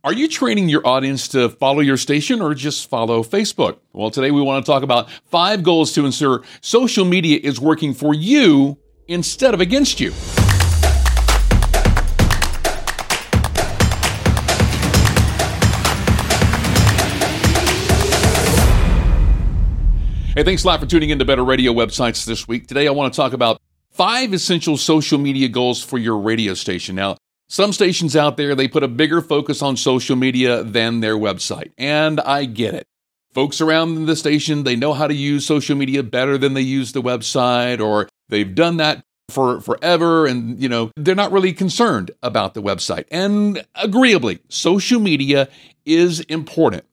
Are you training your audience to follow your station or just follow Facebook? Well, today we want to talk about 5 goals to ensure social media is working for you instead of against you. Hey, thanks a lot for tuning in to Better Radio Websites this week. Today I want to talk about 5 essential social media goals for your radio station. Now, some stations out there, they put a bigger focus on social media than their website, and I get it. Folks around the station, they know how to use social media better than they use the website, or they've done that for forever, and they're not really concerned about the website. And agreeably, social media is important,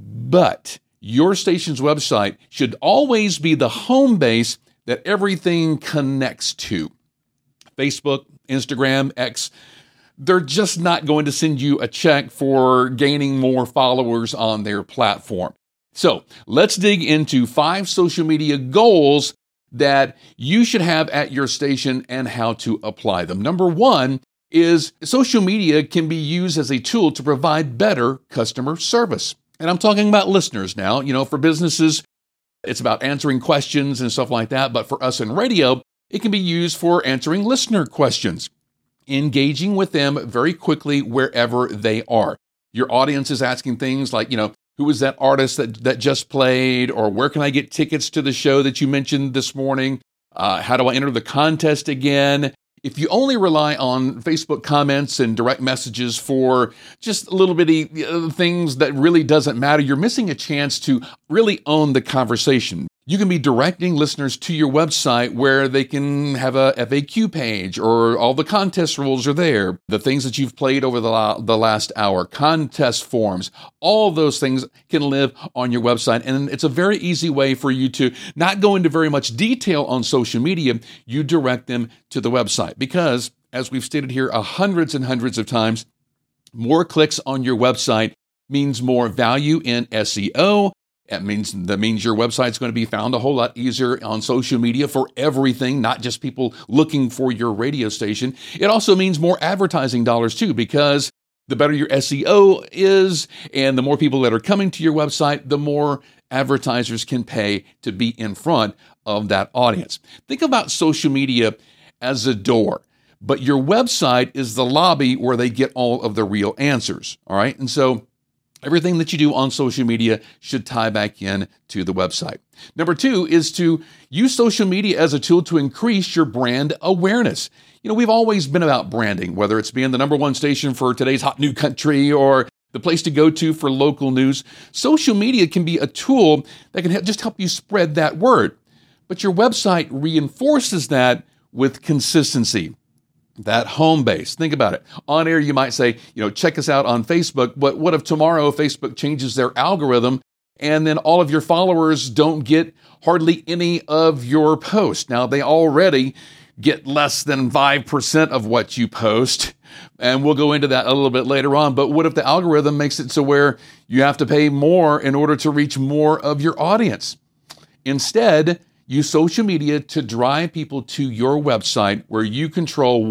but your station's website should always be the home base that everything connects to. Facebook, Instagram, X, they're just not going to send you a check for gaining more followers on their platform. So let's dig into 5 social media goals that you should have at your station and how to apply them. Number 1 is social media can be used as a tool to provide better customer service. And I'm talking about listeners now. For businesses, it's about answering questions and stuff like that. But for us in radio, it can be used for answering listener questions, engaging with them very quickly wherever they are. Your audience is asking things like, who was that artist that just played? Or where can I get tickets to the show that you mentioned this morning? How do I enter the contest again? If you only rely on Facebook comments and direct messages for just little bitty things that really doesn't matter, you're missing a chance to really own the conversation. You can be directing listeners to your website where they can have a FAQ page, or all the contest rules are there. The things that you've played over the last hour, contest forms, all those things can live on your website. And it's a very easy way for you to not go into very much detail on social media. You direct them to the website because, as we've stated here hundreds and hundreds of times, more clicks on your website means more value in SEO. That means your website's going to be found a whole lot easier on social media for everything, not just people looking for your radio station. It also means more advertising dollars too, because the better your SEO is and the more people that are coming to your website, the more advertisers can pay to be in front of that audience. Think about social media as a door, but your website is the lobby where they get all of the real answers. All right. And so everything that you do on social media should tie back in to the website. Number 2 is to use social media as a tool to increase your brand awareness. We've always been about branding, whether it's being the number 1 station for today's hot new country or the place to go to for local news. Social media can be a tool that can just help you spread that word. But your website reinforces that with consistency. That home base. Think about it. On air, you might say, check us out on Facebook. But what if tomorrow Facebook changes their algorithm and then all of your followers don't get hardly any of your posts? Now, they already get less than 5% of what you post. And we'll go into that a little bit later on. But what if the algorithm makes it so where you have to pay more in order to reach more of your audience? Instead, use social media to drive people to your website where you control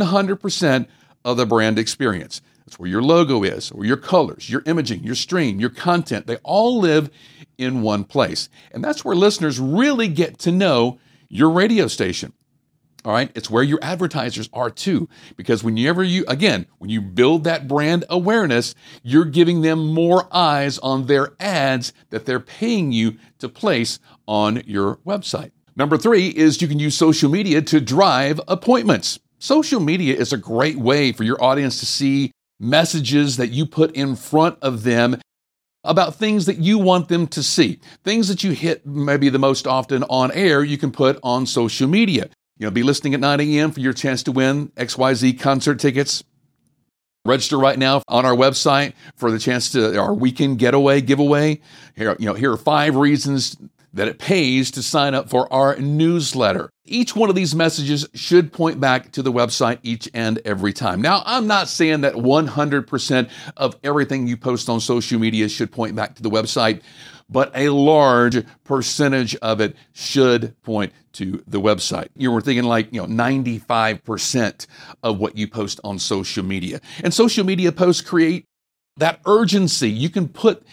100% of the brand experience. That's where your logo is, or your colors, your imaging, your stream, your content. They all live in one place. And that's where listeners really get to know your radio station. All right. It's where your advertisers are too, because when you build that brand awareness, you're giving them more eyes on their ads that they're paying you to place on your website. Number 3 is you can use social media to drive appointments. Social media is a great way for your audience to see messages that you put in front of them about things that you want them to see. Things that you hit maybe the most often on air, you can put on social media. Be listening at 9 a.m. for your chance to win XYZ concert tickets. Register right now on our website for the chance to our weekend getaway giveaway. Here are 5 reasons that it pays to sign up for our newsletter. Each one of these messages should point back to the website each and every time. Now, I'm not saying that 100% of everything you post on social media should point back to the website, but a large percentage of it should point to the website. We're thinking 95% of what you post on social media. And social media posts create That urgency, you can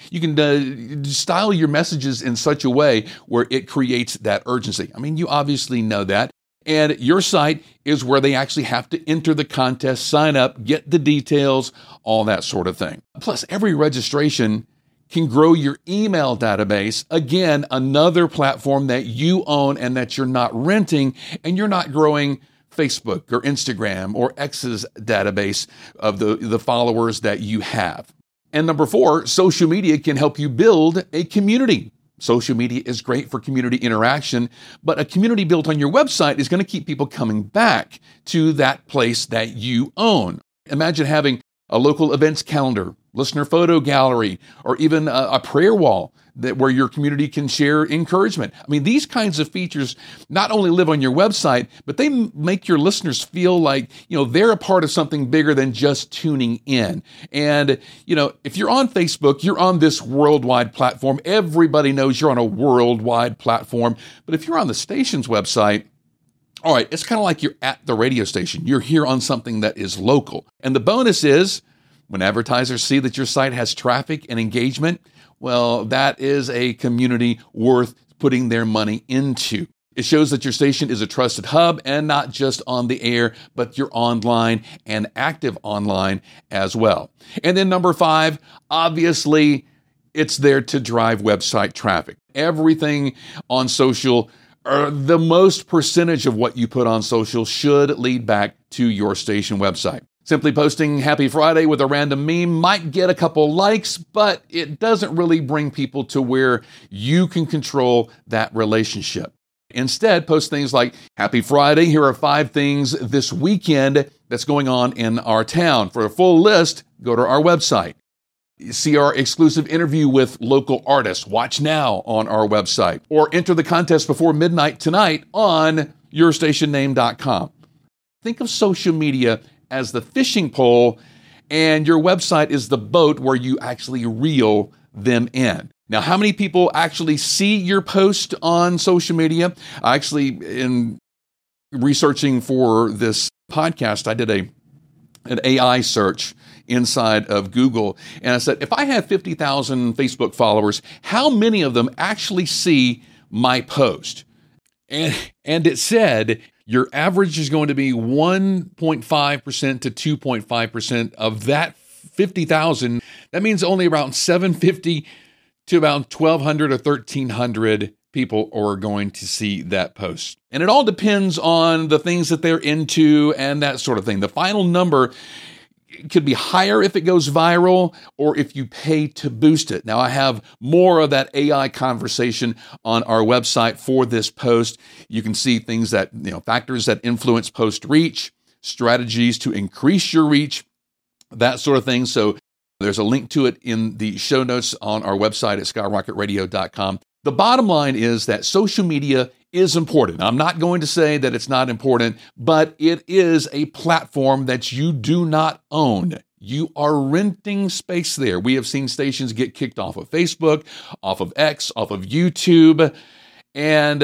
style your messages in such a way where it creates that urgency. I mean, you obviously know that. And your site is where they actually have to enter the contest, sign up, get the details, all that sort of thing. Plus, every registration can grow your email database. Again, another platform that you own and that you're not renting, and you're not growing Facebook or Instagram or X's database of the followers that you have. And number 4, social media can help you build a community. Social media is great for community interaction, but a community built on your website is going to keep people coming back to that place that you own. Imagine having a local events calendar, listener photo gallery, or even a prayer wall where your community can share encouragement. I mean, these kinds of features not only live on your website, but they make your listeners feel like, they're a part of something bigger than just tuning in. And, if you're on Facebook, you're on this worldwide platform. Everybody knows you're on a worldwide platform. But if you're on the station's website, all right, it's kind of like you're at the radio station. You're here on something that is local. And the bonus is, when advertisers see that your site has traffic and engagement, well, that is a community worth putting their money into. It shows that your station is a trusted hub and not just on the air, but you're online and active online as well. And then number 5, obviously, it's there to drive website traffic. Everything on social, or the most percentage of what you put on social, should lead back to your station website. Simply posting Happy Friday with a random meme might get a couple likes, but it doesn't really bring people to where you can control that relationship. Instead, post things like, Happy Friday, here are 5 things this weekend that's going on in our town. For a full list, go to our website. See our exclusive interview with local artists. Watch now on our website. Or enter the contest before midnight tonight on yourstationname.com. Think of social media as the fishing pole, and your website is the boat where you actually reel them in. Now, how many people actually see your post on social media? In researching for this podcast, I did an AI search inside of Google, and I said, if I have 50,000 Facebook followers, how many of them actually see my post? And it said, your average is going to be 1.5% to 2.5% of that 50,000. That means only around 750 to about 1,200 or 1,300 people are going to see that post. And it all depends on the things that they're into and that sort of thing. The final number could be higher if it goes viral or if you pay to boost it. Now, I have more of that AI conversation on our website for this post. You can see things that, factors that influence post reach, strategies to increase your reach, that sort of thing. So there's a link to it in the show notes on our website at skyrocketradio.com. The bottom line is that social media is important. I'm not going to say that it's not important, but it is a platform that you do not own. You are renting space there. We have seen stations get kicked off of Facebook, off of X, off of YouTube, and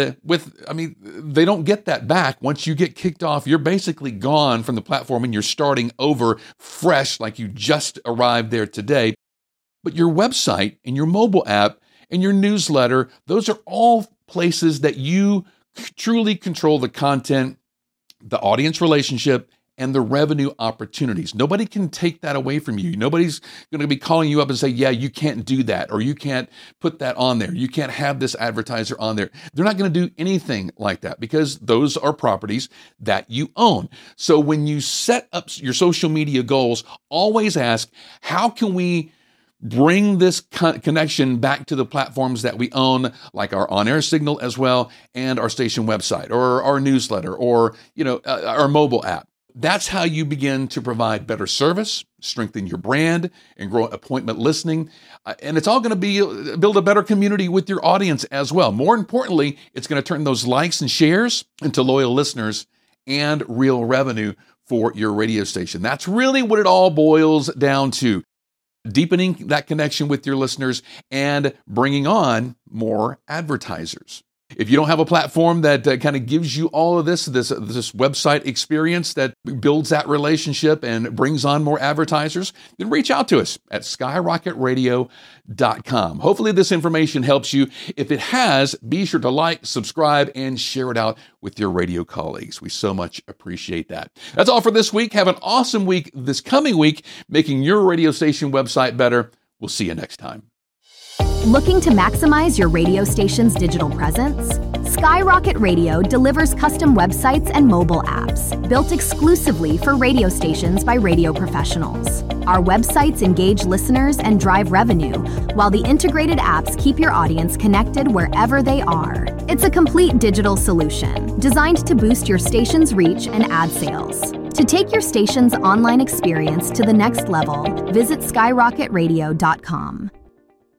they don't get that back. Once you get kicked off, you're basically gone from the platform and you're starting over fresh, like you just arrived there today. But your website and your mobile app and your newsletter, those are all places that you truly control the content, the audience relationship, and the revenue opportunities. Nobody can take that away from you. Nobody's going to be calling you up and say, yeah, you can't do that, or you can't put that on there. You can't have this advertiser on there. They're not going to do anything like that because those are properties that you own. So when you set up your social media goals, always ask, how can we bring this connection back to the platforms that we own, like our on-air signal as well, and our station website, or our newsletter, or our mobile app. That's how you begin to provide better service, strengthen your brand, and grow appointment listening. And it's all going to build a better community with your audience as well. More importantly, it's going to turn those likes and shares into loyal listeners and real revenue for your radio station. That's really what it all boils down to. Deepening that connection with your listeners and bringing on more advertisers. If you don't have a platform that kind of gives you all of this website experience that builds that relationship and brings on more advertisers, then reach out to us at skyrocketradio.com. Hopefully this information helps you. If it has, be sure to like, subscribe, and share it out with your radio colleagues. We so much appreciate that. That's all for this week. Have an awesome week this coming week, making your radio station website better. We'll see you next time. Looking to maximize your radio station's digital presence? Skyrocket Radio delivers custom websites and mobile apps built exclusively for radio stations by radio professionals. Our websites engage listeners and drive revenue, while the integrated apps keep your audience connected wherever they are. It's a complete digital solution designed to boost your station's reach and ad sales. To take your station's online experience to the next level, visit skyrocketradio.com.